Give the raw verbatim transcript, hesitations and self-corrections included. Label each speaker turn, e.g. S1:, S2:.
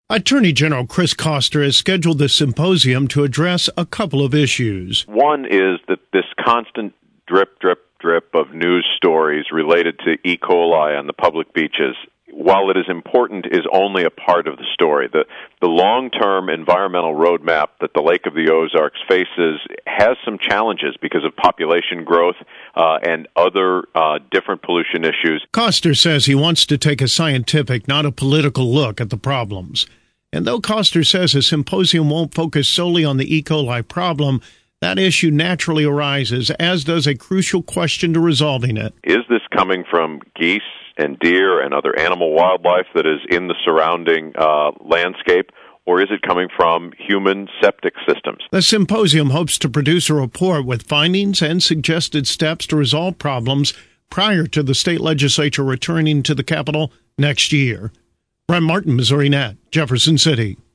S1: Attorney General Chris Koster has scheduled the symposium to address a couple of issues.
S2: One is that this constant drip, drip, drip of news stories related to E. coli on the public beaches, while it is important, is only a part of the story. The, the long-term environmental roadmap that the Lake of the Ozarks faces has some challenges because of population growth uh, and other uh, different pollution issues.
S1: Koster says he wants to take a scientific, not a political look at the problems. And though Koster says a symposium won't focus solely on the E. coli problem, that issue naturally arises, as does a crucial question to resolving it.
S2: Is this coming from geese and deer and other animal wildlife that is in the surrounding uh, landscape, or is it coming from human septic systems?
S1: The symposium hopes to produce a report with findings and suggested steps to resolve problems prior to the state legislature returning to the Capitol next year. Brent Martin, Missouri Net, Jefferson City.